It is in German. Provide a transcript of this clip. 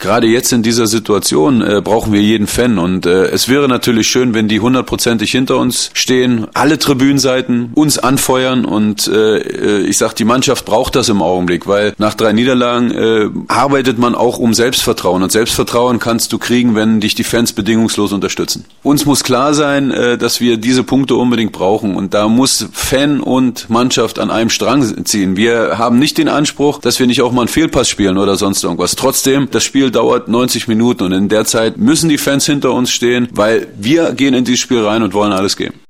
gerade jetzt in dieser Situation brauchen wir jeden Fan und es wäre natürlich schön, wenn die 100%ig hinter uns stehen, alle Tribünenseiten uns anfeuern und ich sag, die Mannschaft braucht das im Augenblick, weil nach 3 Niederlagen arbeitet man auch um Selbstvertrauen und Selbstvertrauen kannst du kriegen, wenn dich die Fans bedingungslos unterstützen. Uns muss klar sein, dass wir diese Punkte unbedingt brauchen und da muss Fan und Mannschaft an einem Strang ziehen. Wir haben nicht den Anspruch, dass wir nicht auch mal einen Fehlpass spielen oder sonst irgendwas. Trotzdem, das Spiel dauert 90 Minuten und in der Zeit müssen die Fans hinter uns stehen, weil wir gehen in dieses Spiel rein und wollen alles geben.